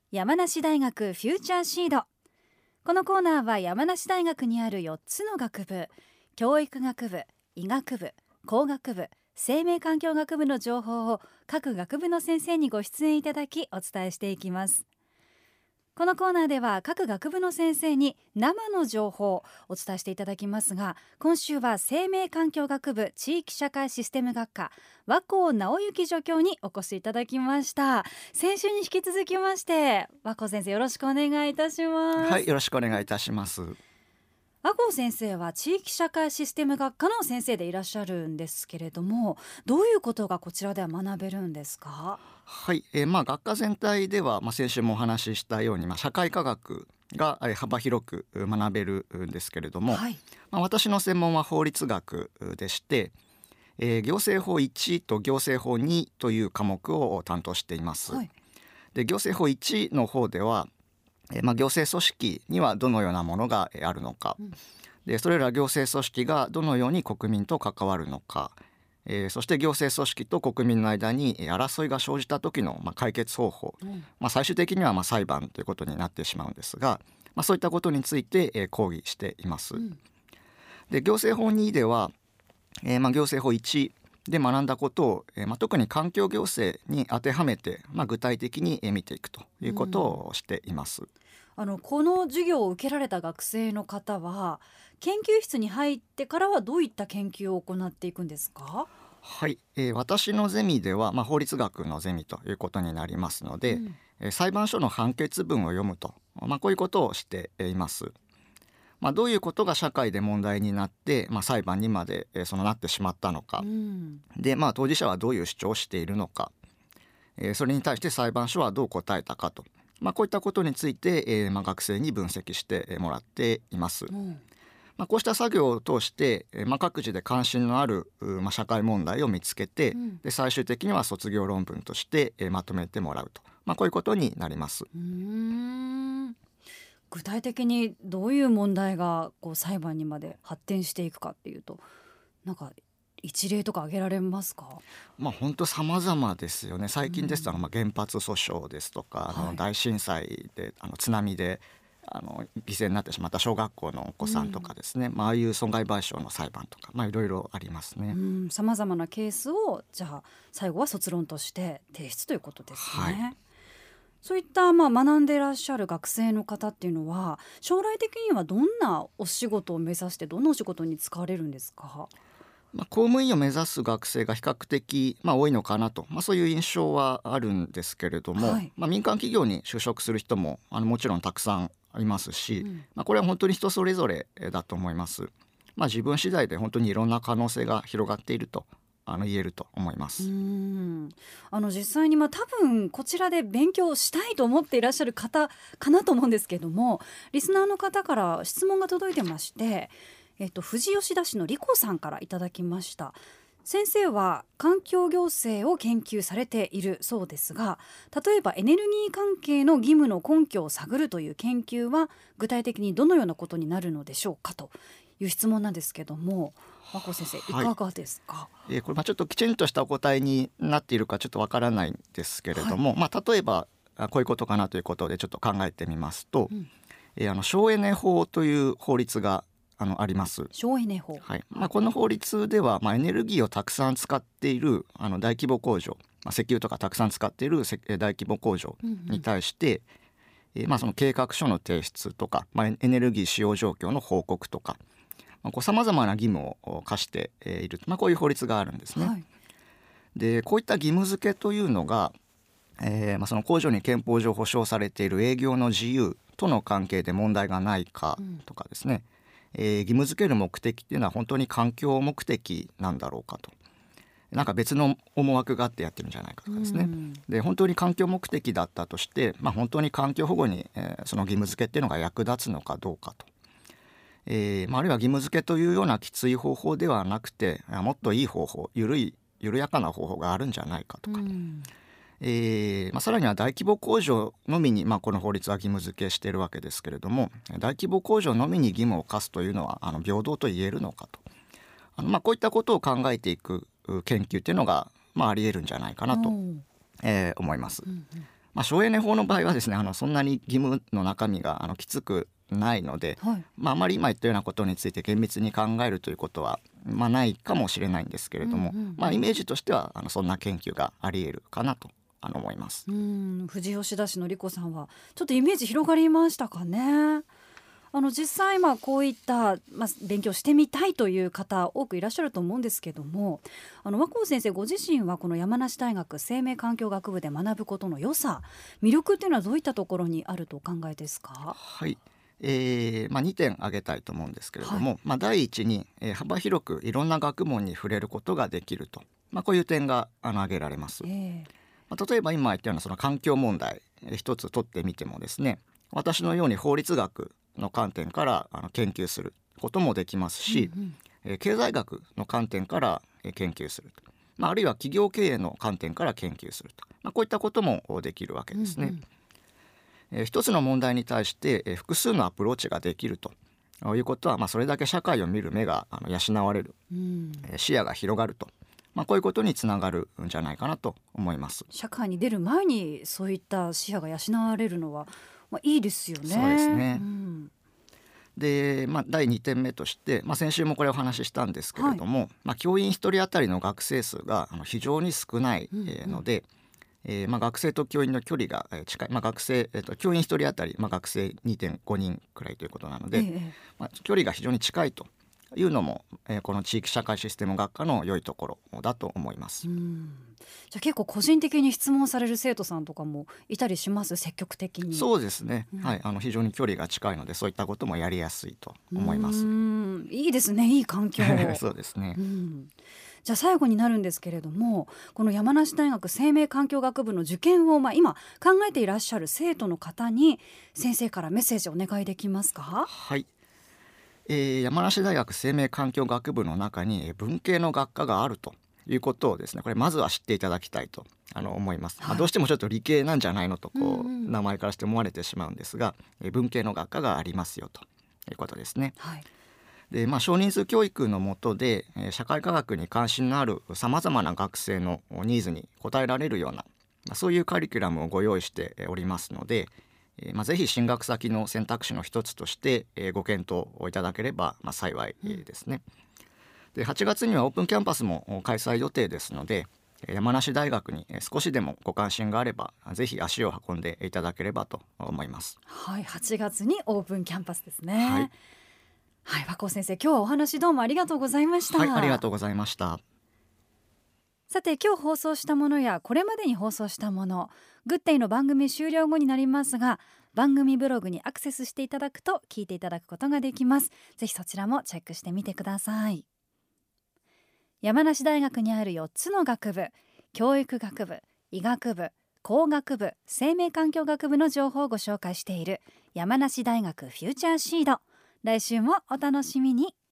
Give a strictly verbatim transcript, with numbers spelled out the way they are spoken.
山梨大学フューチャーシード。このコーナーは山梨大学にあるよっつの学部、教育学部、医学部、工学部、生命環境学部の情報を各学部の先生にご出演いただきお伝えしていきます。このコーナーでは各学部の先生に生の情報をお伝えしていただきますが、今週は生命環境学部地域社会システム学科和光直之助教にお越しいただきました。先週に引き続きまして和光先生、よろしくお願いいたします。 はい、よろしくお願いいたします。 和光先生は地域社会システム学科の先生でいらっしゃるんですけれども、どういうことがこちらでは学べるんですか？ はい、えーまあ、学科全体では、まあ、先週もお話ししたように、まあ、社会科学がえー幅広く学べるんですけれども、 はい、 まあ、私の専門は法律学でして、えー行政法いちと行政法にという科目を担当しています。 はい、 で行政法いちの方では、えーまあ、行政組織にはどのようなものがえーあるのか、 うん、 でそれら行政組織がどのように国民と関わるのか、えーそして行政組織と国民の間にえー争いが生じた時の、まあ、解決方法、 うんまあ、最終的にはまあ裁判ということになってしまうんですが、まあ、そういったことについてえー講義しています。 うんで行政法にでは、えーまあ、行政法いちで学んだことを、えーまあ、特に環境行政に当てはめて、まあ、具体的にえー見ていくということをしています。 あのこの授業を受けられた学生の方は研究室に入ってからはどういった研究を行っていくんですか？ はい、えー私のゼミでは、まあ、法律学のゼミということになりますので、 うんえー裁判所の判決文を読むと、まあ、こういうことをしています。まあ、どういうことが社会で問題になって、まあ、裁判にまで、えーそのなってしまったのか、 うんで、まあ、当事者はどういう主張をしているのか、えーそれに対して裁判所はどう答えたかと、まあ、こういったことについて、えーまあ、学生に分析してもらっています。 うんまあ、こうした作業を通して、えーまあ、各自で関心のある、うまあ、社会問題を見つけて、 うんで最終的には卒業論文として、えーまとめてもらうと、まあ、こういうことになります。 うーん具体的にどういう問題がこう裁判にまで発展していくかっていうと、なんか一例とか挙げられますか？ まあ、本当様々ですよね。最近ですと、あのまあ原発訴訟ですとか、あはいの大震災であの津波であの犠牲になってしまった小学校のお子さんとかですね、まあ、ああいう損害賠償の裁判とか、まあ、いろいろありますね。 うんさまざまなケースをじゃあ最後は卒論として提出ということですね。 はいそういったまあ学んでいらっしゃる学生の方っていうのは将来的にはどんなお仕事を目指してどんなお仕事に使われるんですか？ まあ、公務員を目指す学生が比較的、まあ、多いのかなと、まあ、そういう印象はあるんですけれども、 はいまあ、民間企業に就職する人もあのもちろんたくさんいますし、 うんまあ、これは本当に人それぞれだと思います。まあ、自分次第で本当にいろんな可能性が広がっているとあの言えると思いまうす。 んあの実際にまあ多分こちらで勉強したいと思っていらっしゃる方かなと思うんですけども、リスナーの方から質問が届いてまして、えっと、富士吉田市のリコさんからいただきました。先生は環境行政を研究されているそうですが、例えばエネルギー関係の義務の根拠を探るという研究は具体的にどのようなことになるのでしょうかという質問なんですけども、和光先生いかがですか？ えーこれまあちょっときちんとしたお答えになっているかちょっとわからないんですけれども、まあ、例えばあこういうことかなということでちょっと考えてみますと、 うんえーあの省エネ法という法律があのあります。 省エネ法、 はいまあ、この法律では、まあ、エネルギーをたくさん使っているあの大規模工場、まあ、石油とかたくさん使っているせえー大規模工場に対して、えーまあ、その計画書の提出とか、まあ、エネルギー使用状況の報告とかさまざまな義務を課している、まあ、こういう法律があるんですね。 はいでこういった義務付けというのが、えーまあ、その工場に憲法上保障されている営業の自由との関係で問題がないかとかですね、えー義務付ける目的っていうのは本当に環境目的なんだろうかと、なんか別の思惑があってやってるんじゃないかとかですね、 うんで本当に環境目的だったとして、まあ、本当に環境保護に、えーその義務付けっていうのが役立つのかどうかと、えーまあ、あるいは義務付けというようなきつい方法ではなくてもっといい方法、緩い緩やかな方法があるんじゃないかとか、 うんえーまあ、さらには大規模工場のみに、まあ、この法律は義務付けしているわけですけれども、大規模工場のみに義務を課すというのはあの平等と言えるのかと、あの、まあ、こういったことを考えていく研究っていうのが、まあ、あり得るんじゃないかなと、 うんえー思います。 うんうんままあ、省エネ法の場合はですねあのそんなに義務の中身があのきつくないので、 はい、 まあ、あまり今言ったようなことについて厳密に考えるということは、まあ、ないかもしれないんですけれども、 うんうんうん、 まあ、イメージとしてはあのそんな研究があり得るかなとあの思います。 うん、富士吉田市の理子さんはちょっとイメージ広がりましたかね。あの実際まあこういった、まあ、勉強してみたいという方多くいらっしゃると思うんですけども、あの和光先生ご自身はこの山梨大学生命環境学部で学ぶことの良さ、魅力っていうのはどういったところにあるとお考えですか？ はい、えーまあ、にてん挙げたいと思うんですけれども、はい、まあ、第一に、えー、幅広くいろんな学問に触れることができると、まあ、こういう点があの挙げられます、えーまあ、例えば今言ったようなその環境問題、えー、一つ取ってみてもですね、私のように法律学の観点からあの研究することもできますし、うんうん、えー、経済学の観点から、えー、研究すると、まあ、あるいは企業経営の観点から研究すると、まあ、こういったこともできるわけですね、うんうん、えー、一つの問題に対して、えー、複数のアプローチができるということは、まあ、それだけ社会を見る目があの養われる、うん、えー、視野が広がると、まあ、こういうことにつながるんじゃないかなと思います。 社会に出る前にそういった視野が養われるのは、まあ、いいですよね。 そうですね、 うん、 で、まあ、だいにてんめとして、まあ、先週もこれお話ししたんですけれども、はい、まあ、教員ひとり当たりの学生数があの非常に少ない、うんうん、えー、ので、えーまあ、学生と教員の距離が近い、まあ、学生、えー、と教員ひとり当たり、まあ、学生 にてんごにんくらいということなので、ええ、まあ、距離が非常に近いというのも、えー、この地域社会システム学科の良いところだと思います。 うん、じゃあ結構個人的に質問される生徒さんとかもいたりします？積極的に。 そうですね、うん、はい、あの非常に距離が近いのでそういったこともやりやすいと思います。うん、 いいですね、いい環境そうですね、 うん、じゃあ最後になるんですけれども、この山梨大学生命環境学部の受験を、まあ、今考えていらっしゃる生徒の方に先生からメッセージお願いできますか？ はい、えー、山梨大学生命環境学部の中に文系の学科があるということをですね、これまずは知っていただきたいとあの思います、はい、まあ、どうしてもちょっと理系なんじゃないのとこう、うんうん、名前からして思われてしまうんですが、えー、文系の学科がありますよということですね。はい、でまあ、少人数教育の下で、えー、社会科学に関心のあるさまざまな学生のニーズに応えられるような、まあ、そういうカリキュラムをご用意しておりますので、えーまあ、ぜひ進学先の選択肢の一つとして、えー、ご検討いただければ、まあ、幸いですね。うん、ではちがつにはオープンキャンパスも開催予定ですので、山梨大学に少しでもご関心があればぜひ足を運んでいただければと思います。 はい、はちがつにオープンキャンパスですね。 はい、 はい、和光先生、今日はお話どうもありがとうございました。 はい、ありがとうございました。 さて、今日放送したものやこれまでに放送したもの、グッデイの番組終了後になりますが、番組ブログにアクセスしていただくと聞いていただくことができます。ぜひそちらもチェックしてみてください。山梨大学にあるよっつの学部、教育学部、医学部、工学部、生命環境学部の情報をご紹介している山梨大学フューチャーシード。来週もお楽しみに。